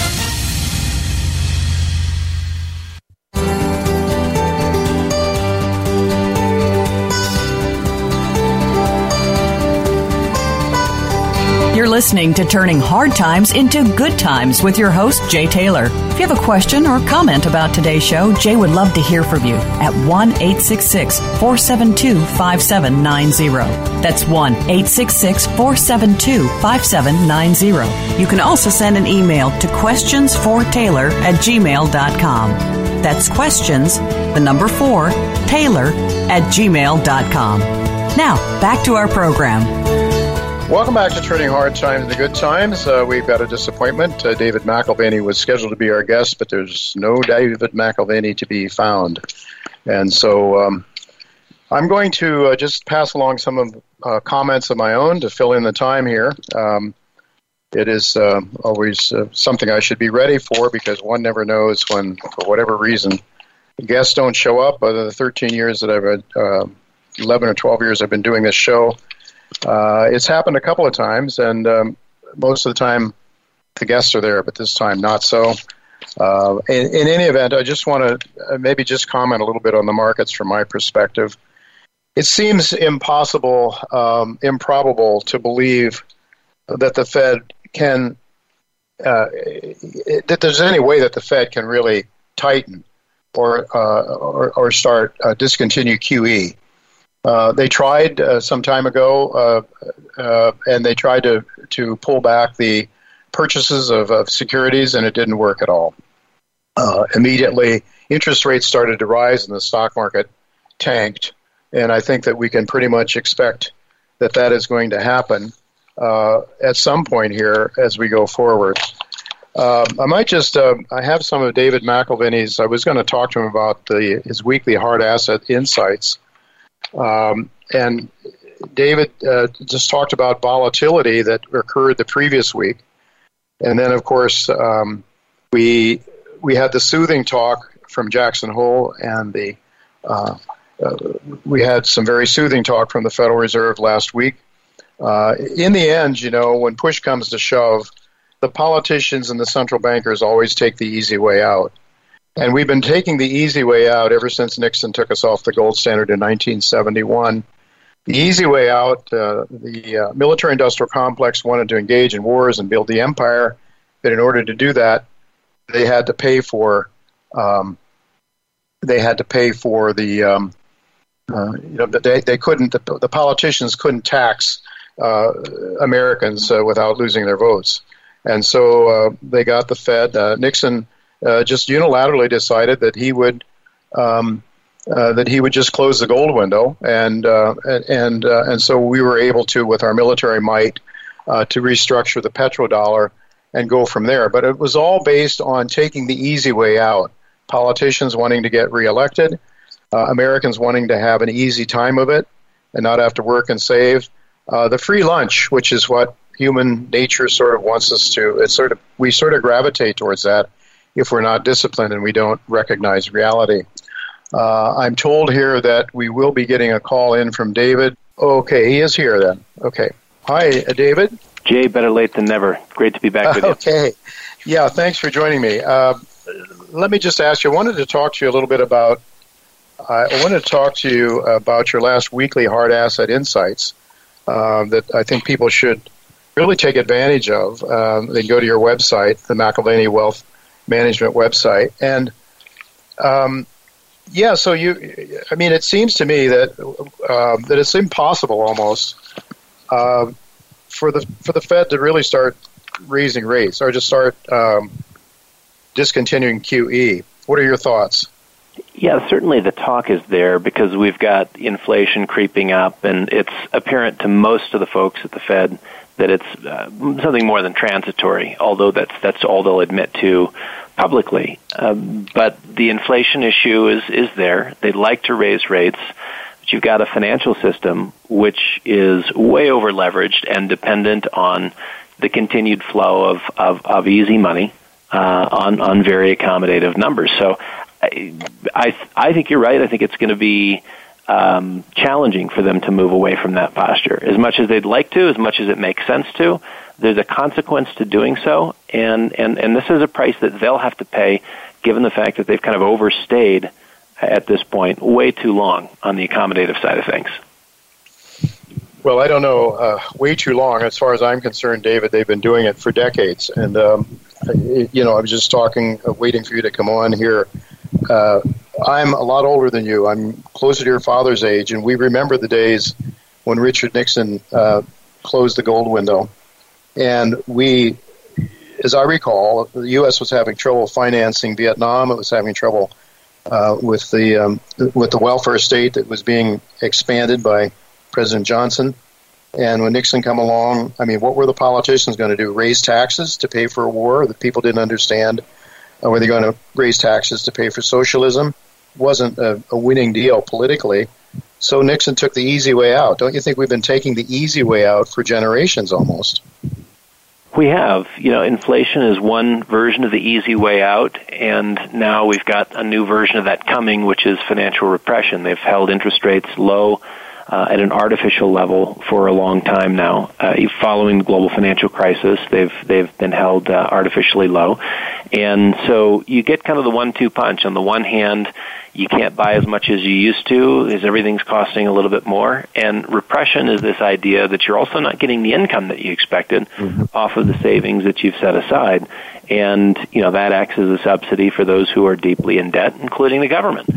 You're listening to Turning Hard Times into Good Times with your host, Jay Taylor. If you have a question or comment about today's show, Jay would love to hear from you at one eight six six, four seven two, five seven nine zero. That's one eight six six, four seven two, five seven nine zero. You can also send an email to questions for taylor at gmail dot com. That's questions, the number four, Taylor at gmail dot com. Now, back to our program. Welcome back to Turning Hard Times into Good Times. Uh, we've got a disappointment. Uh, David McElvaney was scheduled to be our guest, but there's no David McElvaney to be found. And so um, I'm going to uh, just pass along some of uh, comments of my own to fill in the time here. Um, it is uh, always uh, something I should be ready for because one never knows when, for whatever reason, guests don't show up. Other than the thirteen years that I've, uh, eleven or twelve years I've been doing this show, Uh, it's happened a couple of times, and um, most of the time the guests are there, but this time not so. Uh, in, in any event, I just want to maybe just comment a little bit on the markets from my perspective. It seems impossible, um, improbable to believe that the Fed can, uh, that there's any way that the Fed can really tighten or uh, or, or start uh, discontinue Q E. Uh, they tried uh, some time ago, uh, uh, and they tried to, to pull back the purchases of, of securities, and it didn't work at all. Uh, immediately, interest rates started to rise, and the stock market tanked. And I think that we can pretty much expect that that is going to happen uh, at some point here as we go forward. Uh, I might just, uh, I have some of David McElveeny's, I was going to talk to him about the, his weekly hard asset insights. Um, and David uh, just talked about volatility that occurred the previous week. And then, of course, um, we we had the soothing talk from Jackson Hole, and the uh, uh, we had some very soothing talk from the Federal Reserve last week. Uh, in the end, you know, when push comes to shove, the politicians and the central bankers always take the easy way out. And we've been taking the easy way out ever since Nixon took us off the gold standard in nineteen seventy-one. The easy way out, uh, the uh, military-industrial complex wanted to engage in wars and build the empire, but in order to do that, they had to pay for um, they had to pay for the um, uh, you know they they couldn't the, the politicians couldn't tax uh, Americans uh, without losing their votes, and so uh, they got the Fed. Uh, Nixon. Uh, just unilaterally decided that he would um, uh, that he would just close the gold window, and uh, and uh, and so we were able to, with our military might, uh, to restructure the petrodollar and go from there. But it was all based on taking the easy way out. Politicians wanting to get reelected, uh, Americans wanting to have an easy time of it and not have to work and save. Uh, the free lunch, which is what human nature sort of wants us to. It's sort of we sort of gravitate towards that if we're not disciplined and we don't recognize reality. Uh, I'm told here that we will be getting a call in from David. Okay, he is here then. Okay. Hi, uh, David. Jay, better late than never. Great to be back with you. Okay. Yeah, thanks for joining me. Uh, let me just ask you, I wanted to talk to you a little bit about, uh, I wanted to talk to you about your last weekly hard asset insights uh, that I think people should really take advantage of. Um, they can go to your website, the McElveeny Wealth Management website. And, um, yeah, so you, I mean, it seems to me that uh, that it's impossible almost uh, for the for the Fed to really start raising rates or to start um, discontinuing Q E. What are your thoughts? Yeah, certainly the talk is there because we've got inflation creeping up, and it's apparent to most of the folks at the Fed that it's uh, something more than transitory, although that's that's all they'll admit to publicly. Um, but the inflation issue is, is there. They'd like to raise rates, but you've got a financial system which is way over leveraged and dependent on the continued flow of, of, of easy money uh, on, on very accommodative numbers. So I, I, I think you're right. I think it's going to be Um, challenging for them to move away from that posture. As much as they'd like to, as much as it makes sense to, there's a consequence to doing so, and, and, and this is a price that they'll have to pay given the fact that they've kind of overstayed at this point way too long on the accommodative side of things. Well, I don't know, uh, way too long. As far as I'm concerned, David, they've been doing it for decades. And, um, you know, I was just talking, uh, waiting for you to come on here. Uh, I'm a lot older than you. I'm closer to your father's age, and we remember the days when Richard Nixon uh, closed the gold window. And we, as I recall, the U S was having trouble financing Vietnam. It was having trouble uh, with the um, with the welfare state that was being expanded by President Johnson. And when Nixon came along, I mean, what were the politicians going to do? Raise taxes to pay for a war that people didn't understand? Or were they going to raise taxes to pay for socialism? It wasn't a, a winning deal politically. So Nixon took the easy way out. Don't you think we've been taking the easy way out for generations almost? We have. You know, inflation is one version of the easy way out, and now we've got a new version of that coming, which is financial repression. They've held interest rates low uh, at an artificial level for a long time now. Uh, following the global financial crisis, they've they've been held uh, artificially low. And so you get kind of the one two punch. On the one hand, you can't buy as much as you used to, as everything's costing a little bit more. And repression is this idea that you're also not getting the income that you expected mm-hmm. off of the savings that you've set aside. And, you know, that acts as a subsidy for those who are deeply in debt, including the government.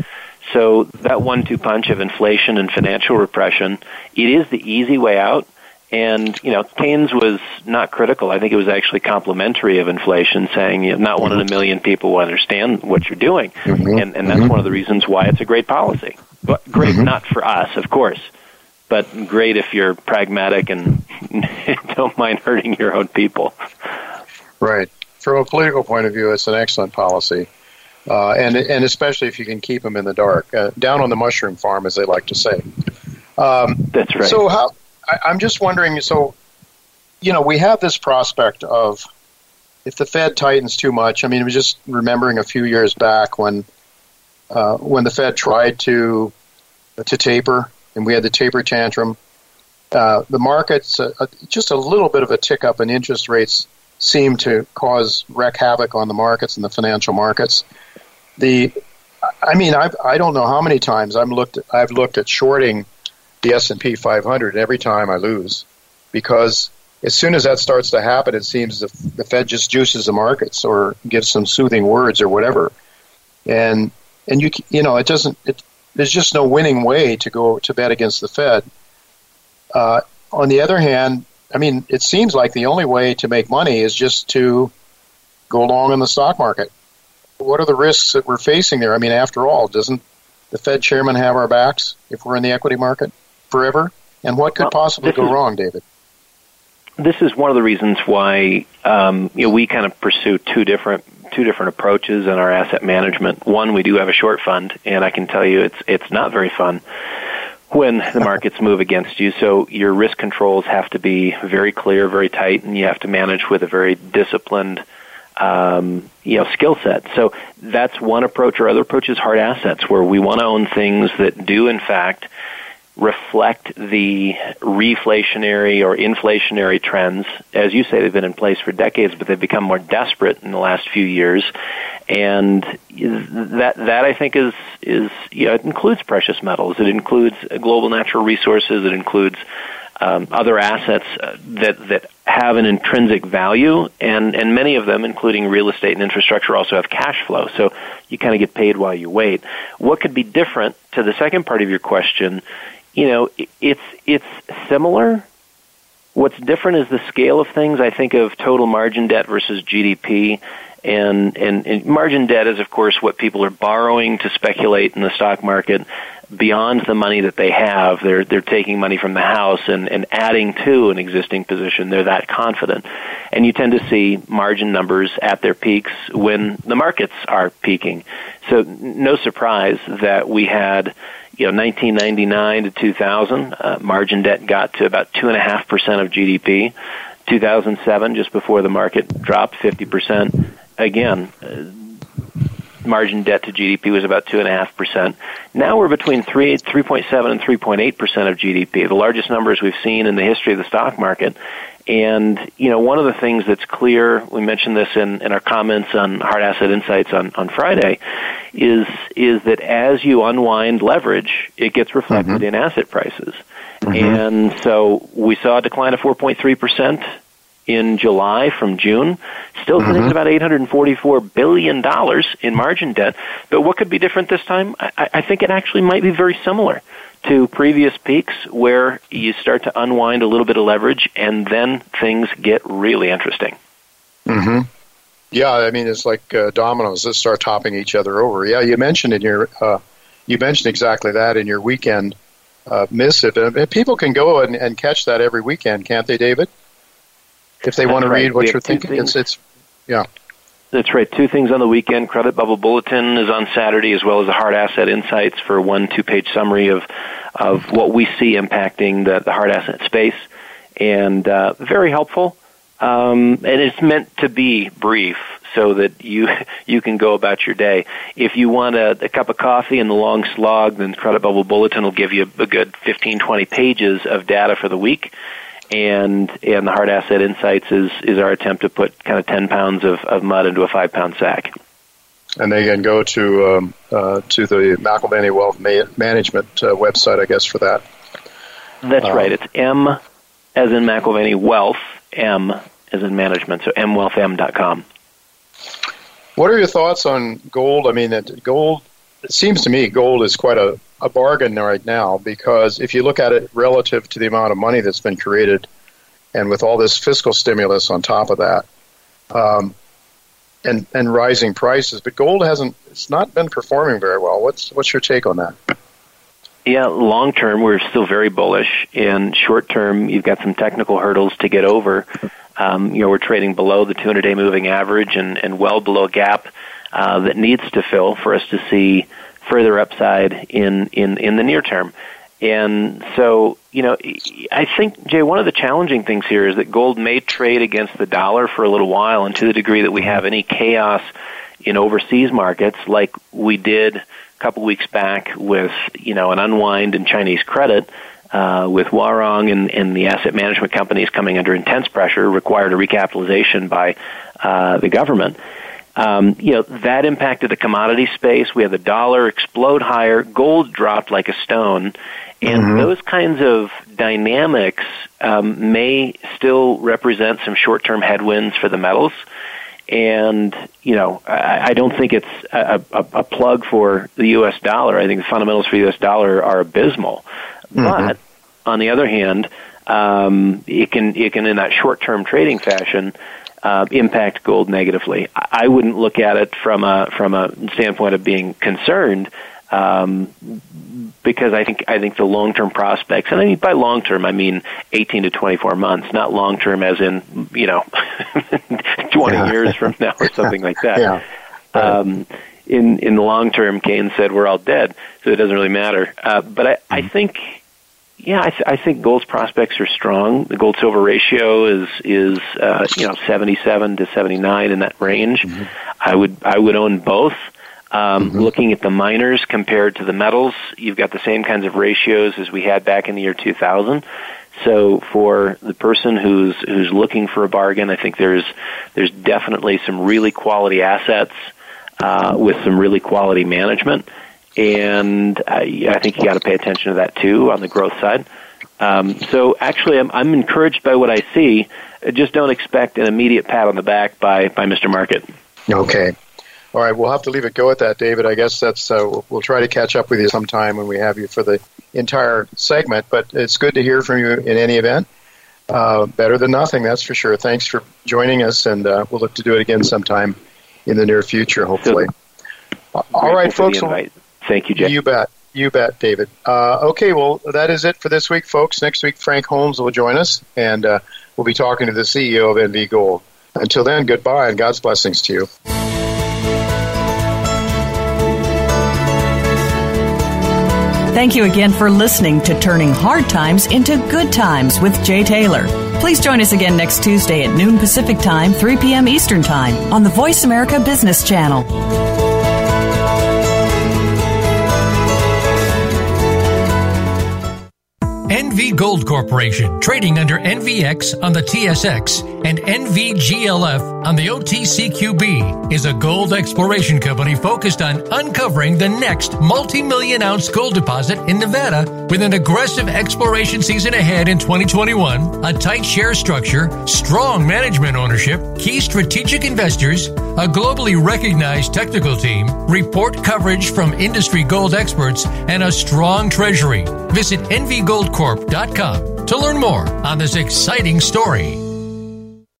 So that one two punch of inflation and financial repression, it is the easy way out. And, you know, Keynes was not critical. I think it was actually complimentary of inflation, saying, you know, not one in a million people will understand what you're doing. Mm-hmm. And, and that's mm-hmm. one of the reasons why it's a great policy. But great mm-hmm. not for us, of course, but great if you're pragmatic and don't mind hurting your own people. Right. From a political point of view, it's an excellent policy. Uh, and and especially if you can keep them in the dark, uh, down on the mushroom farm, as they like to say. Um, That's right. So how, I, I'm just wondering, so, you know, we have this prospect of if the Fed tightens too much. I mean, I was just remembering a few years back when uh, when the Fed tried to to taper, and we had the taper tantrum. Uh, the markets, uh, just a little bit of a tick up in interest rates seemed to cause wreak havoc on the markets and the financial markets. The, I mean, I've, I don't know how many times I've looked. I've looked at shorting the S and P five hundred, and every time I lose, because as soon as that starts to happen, it seems the, the Fed just juices the markets or gives some soothing words or whatever, and and you you know it doesn't. It, there's just no winning way to go to bet against the Fed. Uh, on the other hand, I mean, it seems like the only way to make money is just to go long in the stock market. What are the risks that we're facing there? I mean, after all, doesn't the Fed chairman have our backs if we're in the equity market forever? And what could well, possibly go is, wrong, David? This is one of the reasons why um, you know, we kind of pursue two different two different approaches in our asset management. One, we do have a short fund, and I can tell you it's it's not very fun when the markets move against you. So your risk controls have to be very clear, very tight, and you have to manage with a very disciplined um, you know, skill set. So that's one approach. Our other approach is hard assets, where we want to own things that do, in fact, reflect the reflationary or inflationary trends. As you say, they've been in place for decades, but they've become more desperate in the last few years. And that that I think is is you know, it includes precious metals, it includes global natural resources, it includes um, other assets that that have an intrinsic value, and and many of them, including real estate and infrastructure, also have cash flow. So you kind of get paid while you wait. What could be different, to the second part of your question? You know, it's it's similar. What's different is the scale of things. I think of total margin debt versus G D P. And, and, and margin debt is, of course, what people are borrowing to speculate in the stock market beyond the money that they have. They're they're taking money from the house and, and adding to an existing position. They're that confident. And you tend to see margin numbers at their peaks when the markets are peaking. So no surprise that we had, you know, nineteen ninety-nine to two thousand, uh, margin debt got to about two point five percent of G D P. two thousand seven, just before the market dropped fifty percent. Again, uh, margin debt to G D P was about two point five percent. Now we're between three, three point seven and three point eight percent of G D P, the largest numbers we've seen in the history of the stock market. And, you know, one of the things that's clear, we mentioned this in, in our comments on Hard Asset Insights on, on Friday, is is that as you unwind leverage, it gets reflected mm-hmm. in asset prices. Mm-hmm. And so we saw a decline of four point three percent in July from June, still sitting mm-hmm. at about eight hundred forty-four billion dollars in margin debt. But what could be different this time? I, I think it actually might be very similar to previous peaks, where you start to unwind a little bit of leverage, and then things get really interesting. Mm-hmm. Yeah, I mean, it's like uh, dominoes that start topping each other over. Yeah, you mentioned in your uh, you mentioned exactly that in your weekend uh, missive. And people can go and, and catch that every weekend, can't they, David? If they That's want to right. read what we you're thinking, it's, it's, yeah. That's right. Two things on the weekend. Credit Bubble Bulletin is on Saturday, as well as the Hard Asset Insights for one two-page summary of of what we see impacting the, the hard asset space. And uh, very helpful. Um, and it's meant to be brief so that you you can go about your day. If you want a, a cup of coffee and the long slog, then Credit Bubble Bulletin will give you a good fifteen, twenty pages of data for the week. And and the Hard Asset Insights is, is our attempt to put kind of ten pounds of, of mud into a five-pound sack. And they can go to um, uh, to the McIlvanney Wealth Ma- Management uh, website, I guess, for that. That's um, right. It's M as in McIlvanney Wealth, M as in management, so m wealth m dot com. What are your thoughts on gold? I mean, gold it seems to me gold is quite a, a bargain right now, because if you look at it relative to the amount of money that's been created, and with all this fiscal stimulus on top of that, um, and and rising prices, but gold hasn't, it's not been performing very well. What's what's your take on that? Yeah, long term, we're still very bullish. In short term, you've got some technical hurdles to get over. Um, you know, we're trading below the two hundred day moving average and, and well below a gap uh, that needs to fill for us to see further upside in, in, in the near term. And so, you know, I think, Jay, one of the challenging things here is that gold may trade against the dollar for a little while, and to the degree that we have any chaos in overseas markets like we did a couple weeks back with, you know, an unwind in Chinese credit, uh, with Huarong and, and the asset management companies coming under intense pressure, required a recapitalization by uh, the government. Um, you know, that impacted the commodity space. We had the dollar explode higher. Gold dropped like a stone. And mm-hmm. those kinds of dynamics um, may still represent some short-term headwinds for the metals. And, you know, I, I don't think it's a, a, a plug for the U S dollar. I think the fundamentals for the U S dollar are abysmal. Mm-hmm. But, on the other hand, um, it can, it can, in that short-term trading fashion, Uh, impact gold negatively. I wouldn't look at it from a from a standpoint of being concerned, um, because I think I think the long term prospects, and I mean by long term I mean eighteen to twenty-four months, not long term as in you know twenty yeah. years from now or something like that. Yeah. Right. Um, in in the long term, Keynes said we're all dead, so it doesn't really matter. Uh, but I, I think. Yeah, I, th- I think gold's prospects are strong. The gold-silver ratio is is uh, you know seventy-seven to seventy-nine in that range. Mm-hmm. I would I would own both. Um, mm-hmm. Looking at the miners compared to the metals, you've got the same kinds of ratios as we had back in the year two thousand. So for the person who's who's looking for a bargain, I think there's there's definitely some really quality assets uh, with some really quality management. And I, I think you got to pay attention to that too on the growth side. Um, so actually, I'm, I'm encouraged by what I see. Just don't expect an immediate pat on the back by, by Mister Market. Okay. All right. We'll have to leave it go at that, David. I guess that's uh, we'll, we'll try to catch up with you sometime when we have you for the entire segment. But it's good to hear from you in any event. Uh, better than nothing, that's for sure. Thanks for joining us, and uh, we'll look to do it again sometime in the near future, hopefully. So, all right, folks. Thank you, Jay. You bet. You bet, David. Uh, okay, well, that is it for this week, folks. Next week, Frank Holmes will join us, and uh, we'll be talking to the C E O of N V Gold. Until then, goodbye, and God's blessings to you. Thank you again for listening to Turning Hard Times into Good Times with Jay Taylor. Please join us again next Tuesday at noon Pacific Time, three p.m. Eastern Time on the Voice America Business Channel. N V Gold Corporation, trading under N V X on the T S X and N V G L F on the O T C Q B, is a gold exploration company focused on uncovering the next multi-million ounce gold deposit in Nevada with an aggressive exploration season ahead in twenty twenty-one, a tight share structure, strong management ownership, key strategic investors, a globally recognized technical team, report coverage from industry gold experts, and a strong treasury. Visit N V Gold Corp dot com to learn more on this exciting story.